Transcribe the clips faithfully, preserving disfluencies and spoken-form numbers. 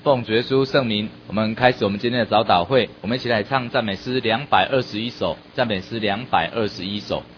奉主耶稣圣名，我们开始我们今天的早祷会。我们一起来唱赞美诗两百二十一首，赞美诗两百二十一首。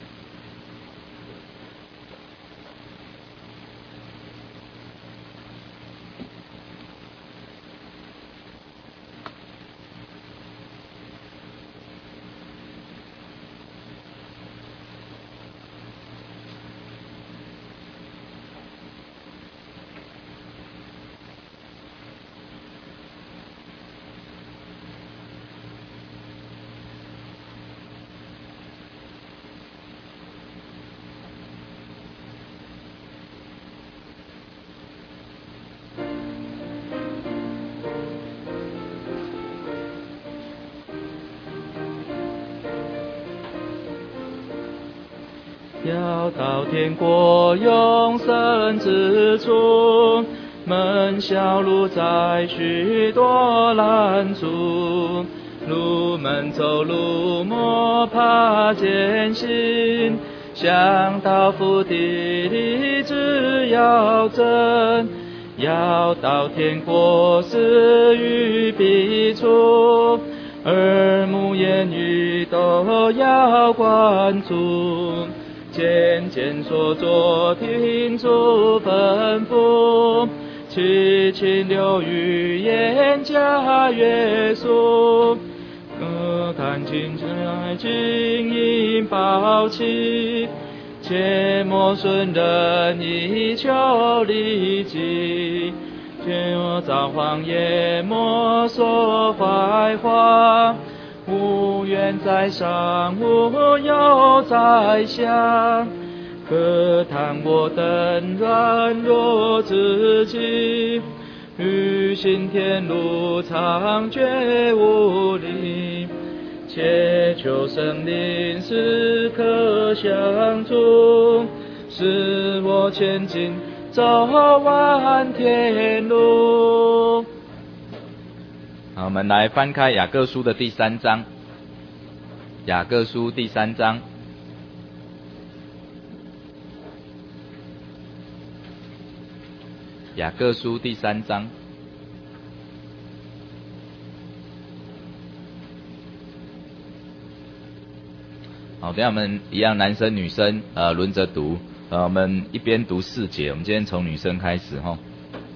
要到天国永生之处，门小路在许多拦阻，路门走路摸爬艰辛，想到福地里只要真，要到天国是与彼处，耳目言语都要关注，渐渐所作听主吩咐，七情六欲言加约束，各看清来经营宝气，切莫顺人意求利己，切莫造谎也莫说坏话，无怨在上，无忧在下，可叹我等软弱自己，欲行天路常觉无力，且求圣灵时刻相助，使我前进走完天路。 好，我们来翻开雅各书的第三章。雅各书第三章，雅各书第三章。好，等一下我们一样男生女生呃轮着读，呃我们一边读四节，我们今天从女生开始齁。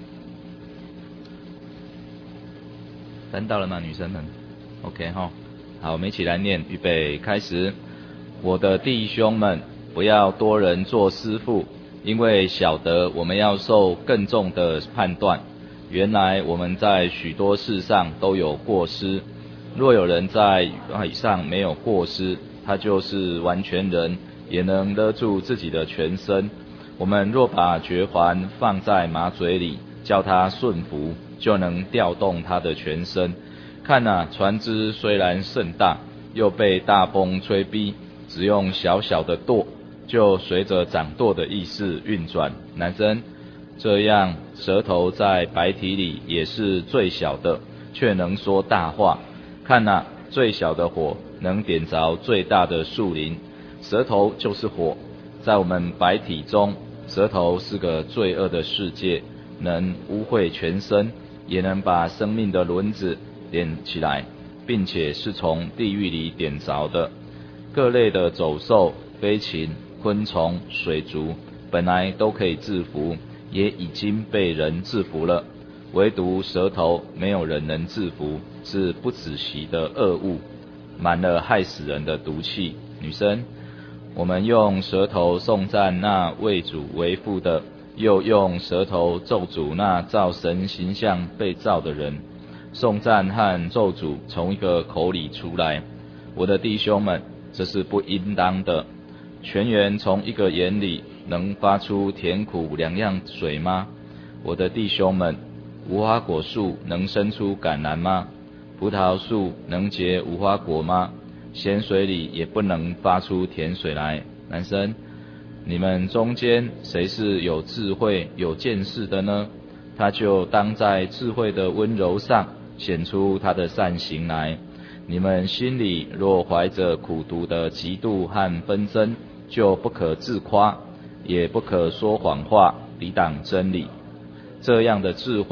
翻到了吗，女生们 ？OK 齁。好，我们一起来念，预备，开始。我的弟兄们，不要多人做师傅，因为晓得我们要受更重的判断。原来我们在许多事上都有过失。若有人在以上没有过失，他就是完全人，也能勒住自己的全身。我们若把绝环放在马嘴里，叫他顺服，就能调动他的全身。看啊，船只虽然甚大，又被大风吹逼，只用小小的舵，就随着掌舵的意思运转。男生，这样舌头在白体里也是最小的，却能说大话。看啊，最小的火能点着最大的树林，舌头就是火。在我们白体中，舌头是个罪恶的世界，能污秽全身，也能把生命的轮子点起来，并且是从地狱里点着的。各类的走兽、飞禽、昆虫、水族，本来都可以制服，也已经被人制服了，唯独舌头没有人能制服，是不止息的恶物，满了害死人的毒气。女生，我们用舌头颂赞那为主为父的，又用舌头咒诅那照神形象被造的人。颂赞和咒诅从一个口里出来，我的弟兄们，这是不应当的。泉源从一个眼里能发出甜苦两样水吗？我的弟兄们，无花果树能生出橄榄吗？葡萄树能结无花果吗？咸水里也不能发出甜水来。男生，你们中间谁是有智慧有见识的呢？他就当在智慧的温柔上显出他的善行来。你们心里若怀着苦毒的嫉妒和纷争，就不可自夸，也不可说谎话，抵挡真理。这样的智慧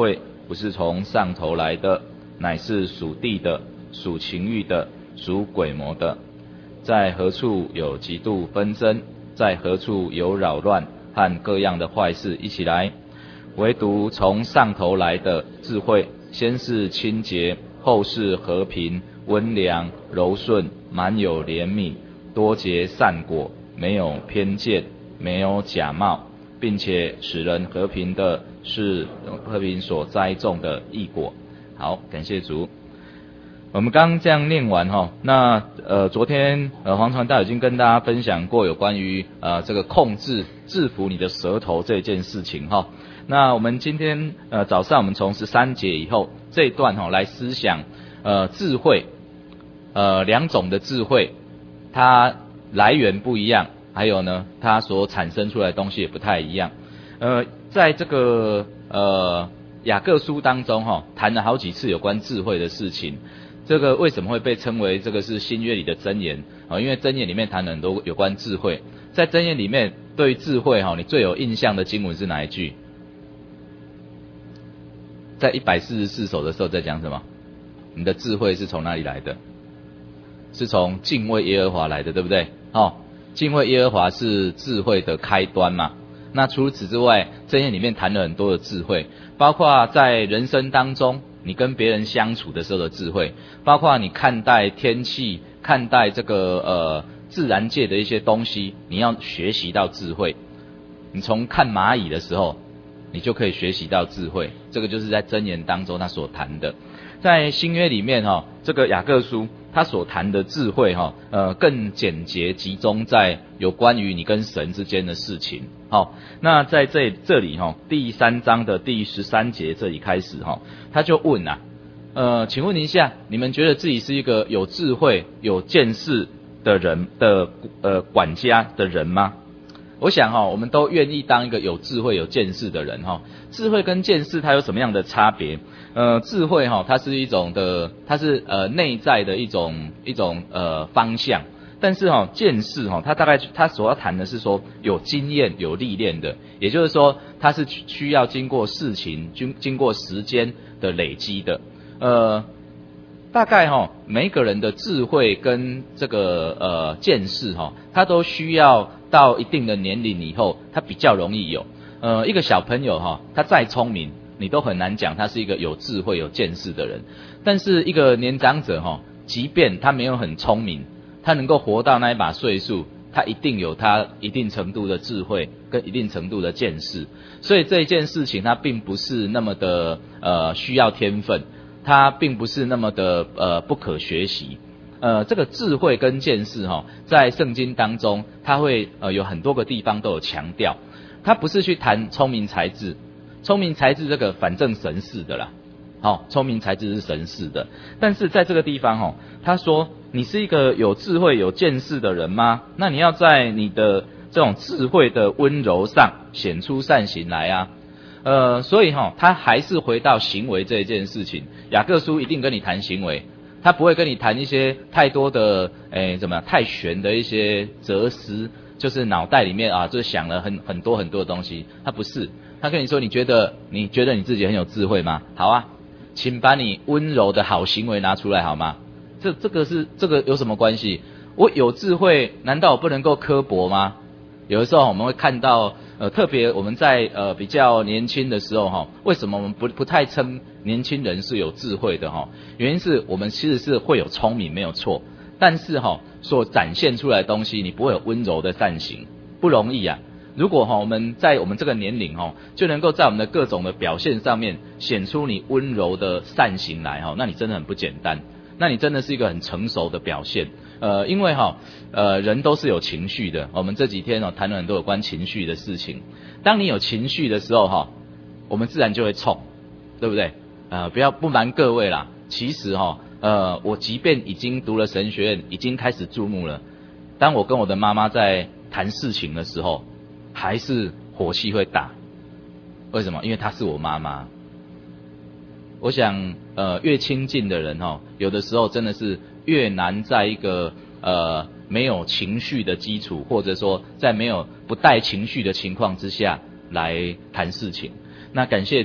不是从上头来的，乃是属地的，属情欲的，属鬼魔的。在何处有嫉妒纷争，在何处有扰乱和各样的坏事一起来，唯独从上头来的智慧，先是清洁，后是和平、温良、柔顺，满有怜悯，多结善果，没有偏见，没有假冒，并且使人和平的是和平所栽种的义果。好，感谢主。我们刚刚这样念完哈，那呃昨天呃黄传道已经跟大家分享过有关于呃这个控制制服你的舌头这件事情哈。那我们今天呃早上我们从十三节以后这一段哈来思想呃智慧，呃两种的智慧，它来源不一样，还有呢它所产生出来的东西也不太一样。呃在这个呃雅各书当中哈谈了好几次有关智慧的事情。这个为什么会被称为这个是新约里的箴言啊？因为箴言里面谈了很多有关智慧。在箴言里面，对于智慧哈，你最有印象的经文是哪一句？在一百四十四首的时候在讲什么？你的智慧是从哪里来的？是从敬畏耶和华来的，对不对？哦，敬畏耶和华是智慧的开端嘛。那除此之外，箴言里面谈了很多的智慧，包括在人生当中你跟别人相处的时候的智慧，包括你看待天气、看待这个呃自然界的一些东西，你要学习到智慧。你从看蚂蚁的时候，你就可以学习到智慧。这个就是在箴言当中他所谈的。在新约里面哈、哦，这个雅各书他所谈的智慧哈、哦，呃更简洁集中在有关于你跟神之间的事情。好、哦，那在这这里哈、哦，第三章的第十三节这里开始哈、哦，他就问啊，呃，请问一下，你们觉得自己是一个有智慧、有见识的人的呃管家的人吗？我想哈、哦，我们都愿意当一个有智慧、有见识的人哈、哦。智慧跟见识它有什么样的差别？呃，智慧哈、哦，它是一种的，它是呃内在的一种一种呃方向。但是哈、哦，见识哈、哦，它大概它所要谈的是说有经验、有历练的，也就是说，它是需要经过事情、经经过时间的累积的。呃，大概哈、哦，每一个人的智慧跟这个呃见识哈、哦，它都需要到一定的年龄以后，他比较容易有。呃，一个小朋友哈，他再聪明，你都很难讲他是一个有智慧、有见识的人。但是一个年长者哈，即便他没有很聪明，他能够活到那一把岁数，他一定有他一定程度的智慧跟一定程度的见识。所以这一件事情，它并不是那么的呃需要天分，它并不是那么的呃不可学习。呃，这个智慧跟见识哈、哦，在圣经当中，它会呃有很多个地方都有强调。它不是去谈聪明才智，聪明才智这个反正神是的啦，好、哦，聪明才智是神是的。但是在这个地方哈、哦，他说你是一个有智慧、有见识的人吗？那你要在你的这种智慧的温柔上显出善行来啊。呃，所以哈、哦，他还是回到行为这一件事情。雅各书一定跟你谈行为。他不会跟你谈一些太多的，诶，怎么样，太玄的一些哲思，就是脑袋里面啊，就想了很很多很多的东西。他不是，他跟你说，你觉得你觉得你自己很有智慧吗？好啊，请把你温柔的好行为拿出来好吗？这这个是这个有什么关系？我有智慧，难道我不能够刻薄吗？有的时候我们会看到，呃，特别我们在呃比较年轻的时候哈，为什么我们不不太称年轻人是有智慧的哈？原因是我们其实是会有聪明没有错，但是哈所展现出来的东西，你不会有温柔的善行，不容易啊。如果哈我们在我们这个年龄哈，就能够在我们的各种的表现上面显出你温柔的善行来哈，那你真的很不简单，那你真的是一个很成熟的表现。呃，因为哈，呃，人都是有情绪的。我们这几天哦谈了很多有关情绪的事情。当你有情绪的时候哈，我们自然就会冲，对不对？呃，不要不瞒各位啦，其实哈，呃，我即便已经读了神学院，已经开始注目了，当我跟我的妈妈在谈事情的时候，还是火气会大。为什么？因为她是我妈妈。我想，呃，越亲近的人哈，有的时候真的是越难在一个呃没有情绪的基础，或者说在没有不带情绪的情况之下来谈事情。那感谢主，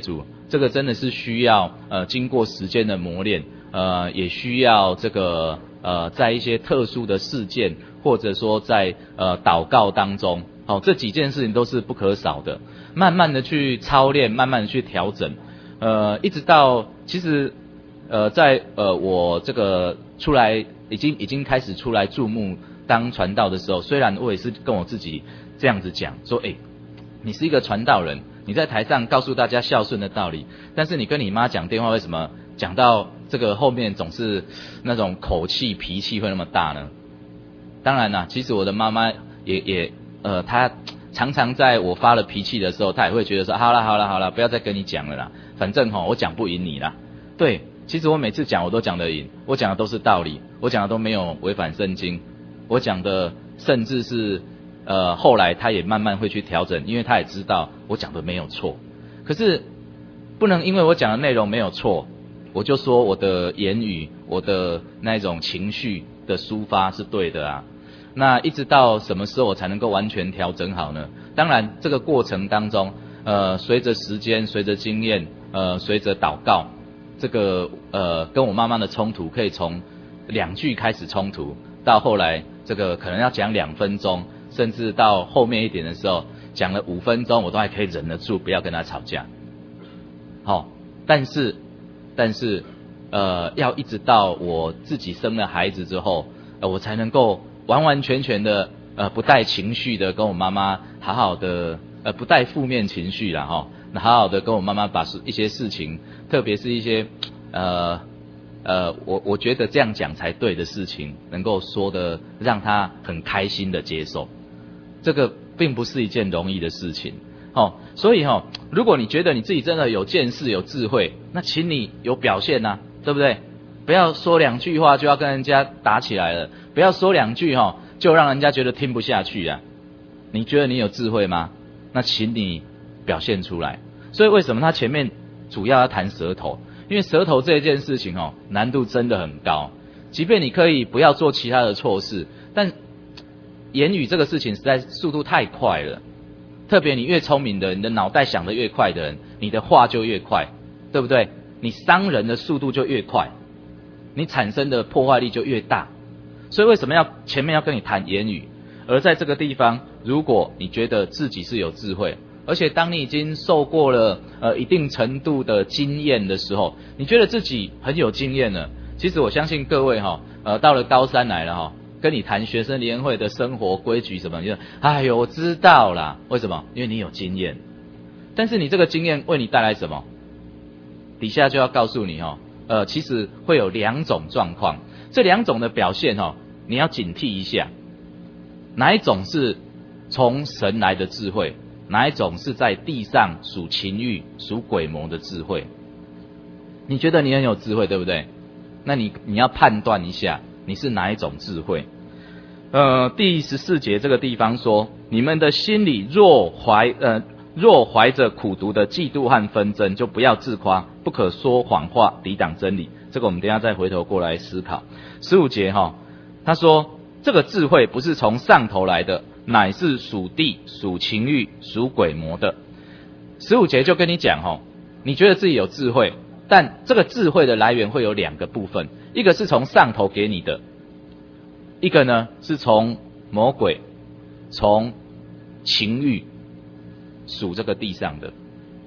这个真的是需要呃经过时间的磨练，呃也需要这个呃在一些特殊的事件，或者说在呃祷告当中，好、哦、这几件事情都是不可少的，慢慢的去操练，慢慢的去调整，呃一直到其实呃在呃我这个出来已经已经开始出来注目当传道的时候，虽然我也是跟我自己这样子讲说，诶你是一个传道人，你在台上告诉大家孝顺的道理，但是你跟你妈讲电话，为什么讲到这个后面总是那种口气脾气会那么大呢？当然啦，其实我的妈妈也也呃，她常常在我发了脾气的时候，她也会觉得说，好啦好啦好啦，不要再跟你讲了啦，反正齁我讲不赢你啦。对，其实我每次讲我都讲得赢，我讲的都是道理，我讲的都没有违反圣经，我讲的甚至是呃后来她也慢慢会去调整，因为她也知道我讲的没有错。可是不能因为我讲的内容没有错，我就说我的言语，我的那种情绪的抒发是对的啊。那一直到什么时候我才能够完全调整好呢？当然这个过程当中，呃随着时间，随着经验，呃随着祷告，这个呃跟我妈妈的冲突可以从两句开始冲突，到后来这个可能要讲两分钟，甚至到后面一点的时候讲了五分钟，我都还可以忍得住不要跟她吵架。好、哦，但是但是呃要一直到我自己生了孩子之后，呃我才能够完完全全的呃不带情绪的跟我妈妈好好的呃不带负面情绪啦齁，那好好的跟我妈妈把一些事情，特别是一些呃呃我我觉得这样讲才对的事情，能够说的让她很开心的接受，这个并不是一件容易的事情。哦，所以哦，如果你觉得你自己真的有见识、有智慧，那请你有表现啊，对不对？不要说两句话就要跟人家打起来了，不要说两句哈、哦、就让人家觉得听不下去啊。你觉得你有智慧吗？那请你表现出来。所以为什么他前面主要要谈舌头？因为舌头这件事情哦，难度真的很高。即便你可以不要做其他的错事，但言语这个事情实在速度太快了。特别你越聪明的，你的脑袋想得越快的人，你的话就越快，对不对？你伤人的速度就越快，你产生的破坏力就越大。所以为什么要前面要跟你谈言语？而在这个地方，如果你觉得自己是有智慧，而且当你已经受过了呃一定程度的经验的时候，你觉得自己很有经验了，其实我相信各位哈，呃到了高三来了哈。跟你谈学生联会的生活规矩什么，你就哎呦我知道啦，为什么？因为你有经验。但是你这个经验为你带来什么？底下就要告诉你哦，呃，其实会有两种状况，这两种的表现哦，你要警惕一下，哪一种是从神来的智慧，哪一种是在地上属情欲、属鬼魔的智慧？你觉得你很有智慧，对不对？那你你要判断一下，你是哪一种智慧？呃，第十四节这个地方说，你们的心里若怀呃若怀着苦毒的嫉妒和纷争，就不要自夸，不可说谎话，抵挡真理。这个我们等一下再回头过来思考。十五节哈、哦，他说这个智慧不是从上头来的，乃是属地、属情欲、属鬼魔的。十五节就跟你讲哈、哦，你觉得自己有智慧，但这个智慧的来源会有两个部分，一个是从上头给你的。一个呢是从魔鬼、从情欲属这个地上的，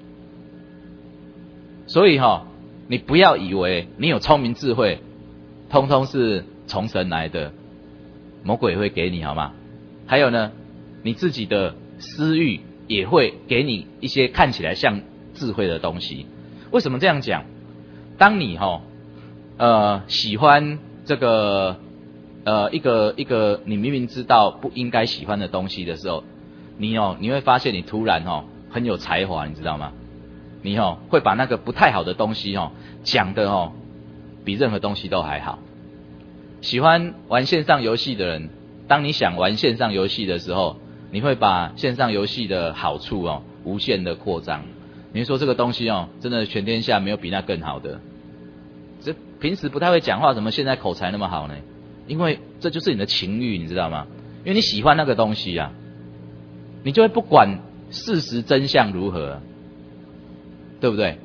所以哈、哦，你不要以为你有聪明智慧，通通是从神来的，魔鬼会给你好吗？还有呢，你自己的私欲也会给你一些看起来像智慧的东西。为什么这样讲？当你哈、哦，呃，喜欢这个。呃，一个一个你明明知道不应该喜欢的东西的时候，你哦你会发现你突然哦很有才华，你知道吗？你哦会把那个不太好的东西哦讲的哦比任何东西都还好。喜欢玩线上游戏的人，当你想玩线上游戏的时候，你会把线上游戏的好处哦无限的扩张。你会说这个东西哦真的全天下没有比那更好的。这平时不太会讲话，怎么现在口才那么好呢？因为这就是你的情欲，你知道吗？因为你喜欢那个东西啊，你就会不管事实真相如何，对不对？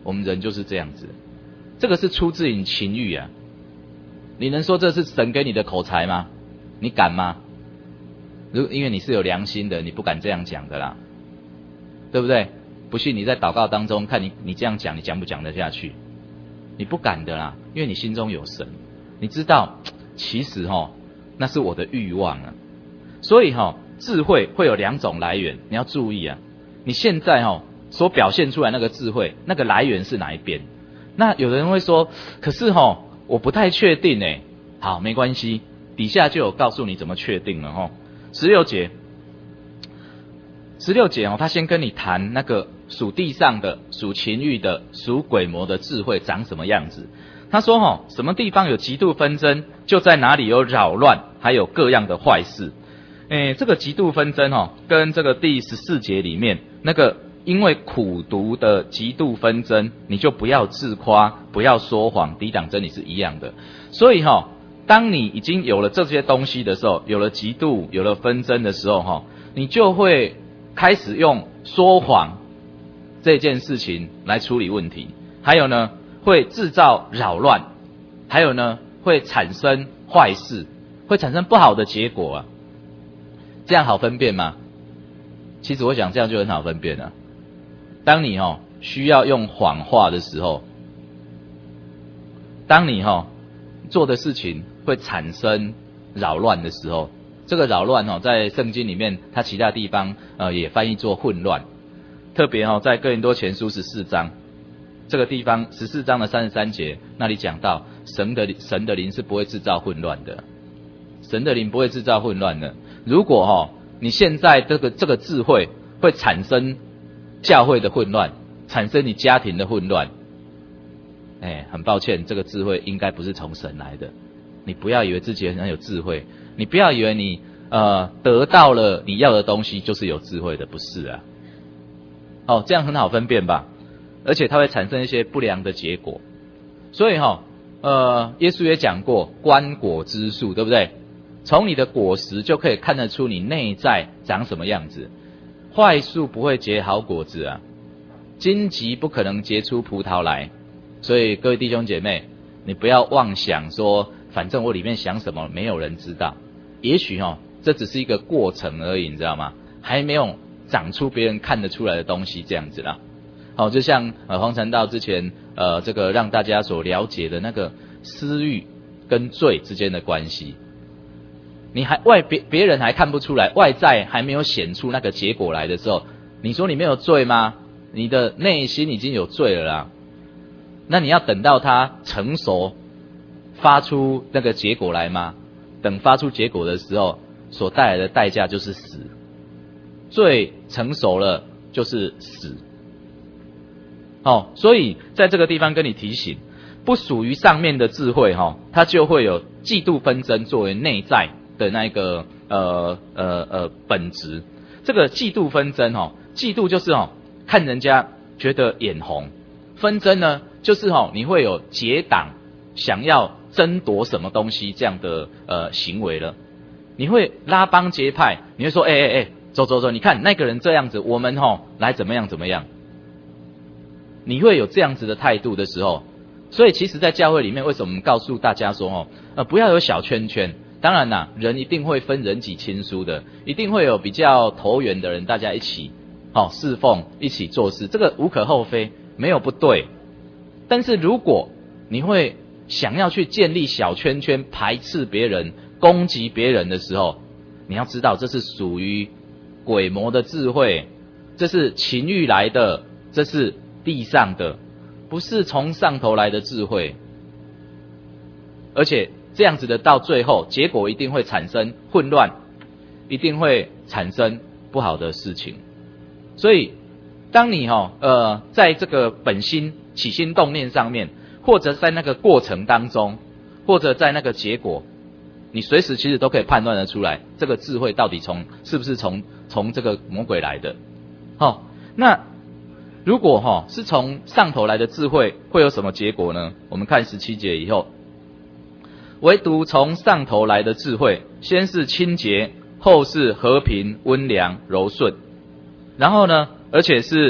我们人就是这样子，这个是出自于情欲啊。你能说这是神给你的口才吗？你敢吗？如因为你是有良心的，你不敢这样讲的啦，对不对？不信你在祷告当中看你你这样讲，你讲不讲得下去？你不敢的啦，因为你心中有神，你知道其实齁那是我的欲望啊。所以齁智慧会有两种来源，你要注意啊。你现在齁所表现出来那个智慧，那个来源是哪一边？那有人会说，可是齁我不太确定诶。好，没关系，底下就有告诉你怎么确定了齁。十六节，十六节哦，他先跟你谈那个属地上的、属情欲的、属鬼魔的智慧长什么样子。他说齁，什么地方有极度纷争，就在哪里有扰乱，还有各样的坏事。诶，这个极度纷争齁，跟这个第十四节里面那个因为苦毒的极度纷争，你就不要自夸，不要说谎，抵挡真理是一样的。所以齁，当你已经有了这些东西的时候，有了嫉妒，有了纷争的时候齁，你就会开始用说谎这件事情来处理问题，还有呢会制造扰乱，还有呢会产生坏事，会产生不好的结果啊。这样好分辨吗？其实我想这样就很好分辨了。当你齁需要用谎话的时候，当你齁做的事情会产生扰乱的时候，这个扰乱齁在圣经里面它其他地方呃也翻译作混乱。特别齁在哥林多前书十四章这个地方，十四章的三十三节那里讲到神的神的灵是不会制造混乱的，神的灵不会制造混乱的。如果齁你现在这个这个智慧会产生教会的混乱，产生你家庭的混乱，哎，很抱歉，这个智慧应该不是从神来的。你不要以为自己很有智慧，你不要以为你呃得到了你要的东西就是有智慧的，不是啊。哦，这样很好分辨吧？而且它会产生一些不良的结果。所以齁，呃，耶稣也讲过观果之树，对不对？从你的果实就可以看得出你内在长什么样子。坏树不会结好果子啊，荆棘不可能结出葡萄来。所以各位弟兄姐妹，你不要妄想说反正我里面想什么没有人知道。也许齁这只是一个过程而已，你知道吗？还没有长出别人看得出来的东西这样子啦。好，就像呃黄传道之前呃这个让大家所了解的那个私欲跟罪之间的关系，你还外别别人还看不出来，外在还没有显出那个结果来的时候，你说你没有罪吗？你的内心已经有罪了啦。那你要等到它成熟发出那个结果来吗？等发出结果的时候，所带来的代价就是死。罪成熟了就是死。哦，所以在这个地方跟你提醒，不属于上面的智慧齁，它就会有嫉妒纷争作为内在的那个呃呃呃本质。这个嫉妒纷争齁，嫉妒就是齁看人家觉得眼红，纷争呢就是齁你会有结党想要争夺什么东西这样的呃行为了。你会拉帮结派，你会说哎哎哎走走走，你看那个人这样子，我们齁来怎么样怎么样。你会有这样子的态度的时候，所以其实在教会里面为什么我们告诉大家说齁呃不要有小圈圈。当然啦，人一定会分人己亲疏的，一定会有比较投缘的人，大家一起好、哦、侍奉，一起做事，这个无可厚非，没有不对。但是如果你会想要去建立小圈圈，排斥别人，攻击别人的时候，你要知道这是属于鬼魔的智慧，这是情欲来的，这是地上的，不是从上头来的智慧。而且这样子的到最后，结果一定会产生混乱，一定会产生不好的事情。所以，当你齁呃在这个本心起心动念上面，或者在那个过程当中，或者在那个结果，你随时其实都可以判断得出来，这个智慧到底从是不是从从这个魔鬼来的。好，那如果齁是从上头来的智慧，会有什么结果呢？我们看十七节以后。唯独从上头来的智慧，先是清洁，后是和平、温良、柔顺，然后呢，而且是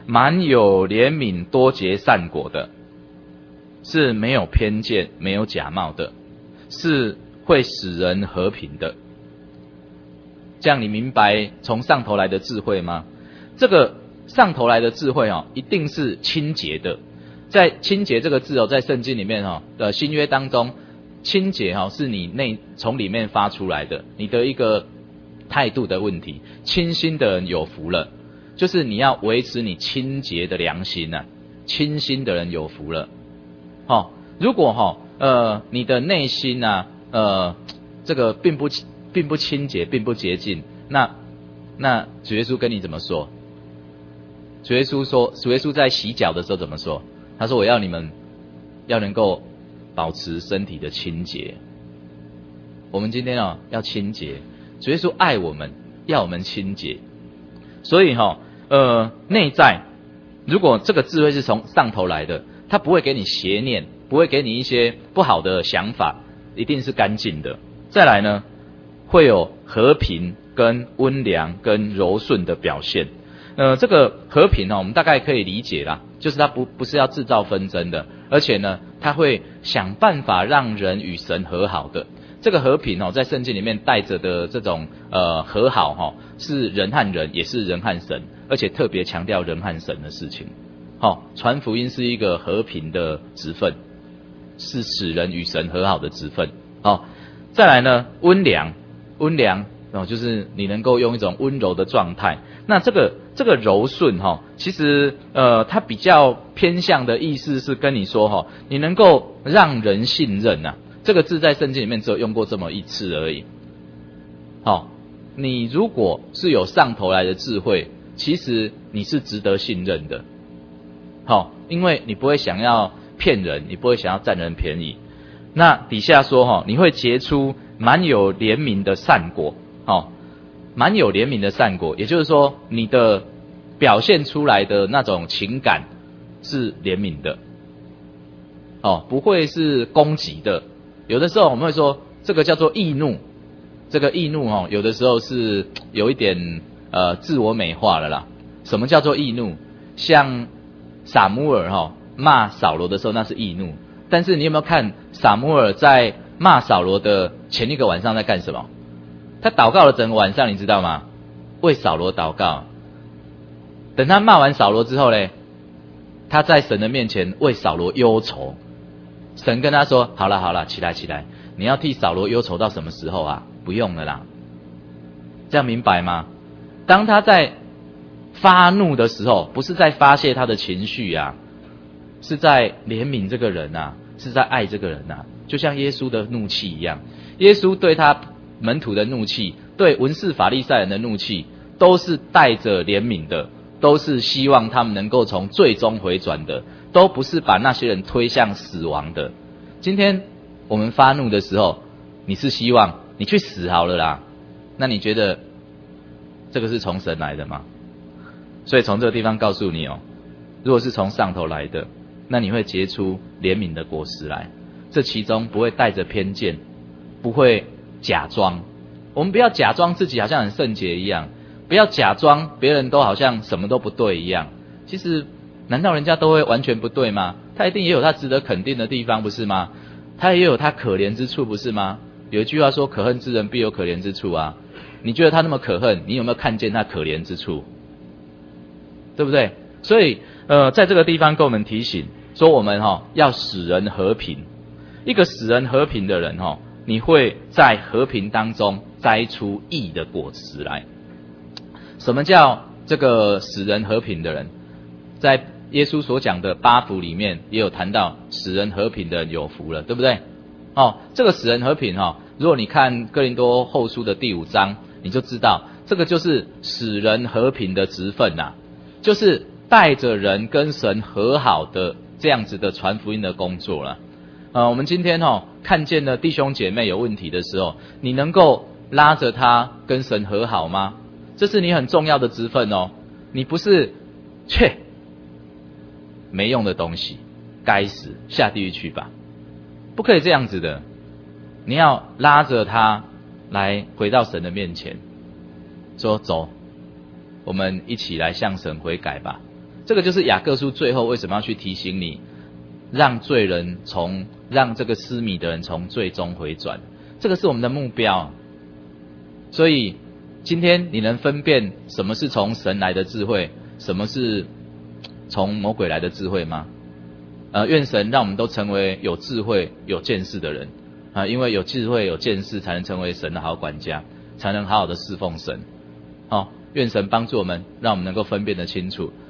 满有怜悯，多结善果的，是没有偏见、没有假冒的，是会使人和平的。这样你明白从上头来的智慧吗？这个上头来的智慧哦，一定是清洁的。在清洁这个字哦，在圣经里面哦的新约当中，清洁哦是你内从里面发出来的，你的一个态度的问题。清心的人有福了，就是你要维持你清洁的良心啊，清心的人有福了。哦，如果哈、哦、呃你的内心啊呃这个并不并不清洁，并不洁净，那那主耶稣跟你怎么说？主耶稣说，主耶稣在洗脚的时候怎么说？他说：“我要你们要能够保持身体的清洁。”我们今天哦要清洁，主耶稣爱我们，要我们清洁。所以哈、哦、呃内在，如果这个智慧是从上头来的，他不会给你邪念，不会给你一些不好的想法，一定是干净的。再来呢，会有和平跟温良跟柔顺的表现。呃，这个和平呢、哦，我们大概可以理解啦，就是他不不是要制造纷争的，而且呢，他会想办法让人与神和好的。这个和平哦，在圣经里面带着的这种呃和好哈、哦，是人和人，也是人和神，而且特别强调人和神的事情。好、哦，传福音是一个和平的职分，是使人与神和好的职分。好、哦，再来呢，温良，温良哦，就是你能够用一种温柔的状态。那这个这个柔顺哈、哦，其实呃，它比较偏向的意思是跟你说哈、哦，你能够让人信任呐、啊。这个字在圣经里面只有用过这么一次而已。好、哦，你如果是有上头来的智慧，其实你是值得信任的。好、哦，因为你不会想要骗人，你不会想要占人便宜。那底下说哈、哦，你会结出满有怜悯的善果。好、哦。满有怜悯的善果，也就是说，你的表现出来的那种情感是怜悯的，哦，不会是攻击的。有的时候我们会说，这个叫做易怒，这个易怒哦，有的时候是有一点呃自我美化了啦。什么叫做易怒？像撒母耳哈、哦、骂扫罗的时候，那是易怒。但是你有没有看撒母耳在骂扫罗的前一个晚上在干什么？他祷告了整个晚上，你知道吗？为扫罗祷告。等他骂完扫罗之后呢，他在神的面前为扫罗忧愁。神跟他说：“好了好了，起来起来，你要替扫罗忧愁到什么时候啊？不用了啦。”这样明白吗？当他在发怒的时候，不是在发泄他的情绪啊，是在怜悯这个人啊，是在爱这个人啊，就像耶稣的怒气一样。耶稣对他门徒的怒气，对文士法利赛人的怒气，都是带着怜悯的，都是希望他们能够从最终回转的，都不是把那些人推向死亡的。今天我们发怒的时候，你是希望你去死好了啦，那你觉得这个是从神来的吗？所以从这个地方告诉你哦，如果是从上头来的，那你会结出怜悯的果实来，这其中不会带着偏见，不会假装。我们不要假装自己好像很圣洁一样，不要假装别人都好像什么都不对一样。其实难道人家都会完全不对吗？他一定也有他值得肯定的地方，不是吗？他也有他可怜之处，不是吗？有一句话说，可恨之人必有可怜之处啊。你觉得他那么可恨，你有没有看见他可怜之处？对不对？所以呃，在这个地方跟我们提醒说，我们哈、哦、要使人和平。一个使人和平的人哈、哦，你会在和平当中摘出义的果实来。什么叫这个使人和平的人？在耶稣所讲的八福里面也有谈到，使人和平的人有福了，对不对？哦，这个使人和平哈、哦，如果你看哥林多后书的第五章，你就知道这个就是使人和平的职分呐、啊，就是带着人跟神和好的这样子的传福音的工作了。呃，我们今天哦看见了弟兄姐妹有问题的时候，你能够拉着他跟神和好吗？这是你很重要的职分哦。你不是切没用的东西，该死，下地狱去吧，不可以这样子的。你要拉着他来回到神的面前，说走，我们一起来向神悔改吧。 这个就是雅各书最后为什么要去提醒你，让罪人从让这个失迷的人从罪中回转，这个是我们的目标。所以今天你能分辨什么是从神来的智慧，什么是从魔鬼来的智慧吗？呃，愿神让我们都成为有智慧、有见识的人啊、呃，因为有智慧、有见识，才能成为神的好管家，才能好好的侍奉神。哦，愿神帮助我们，让我们能够分辨得清楚。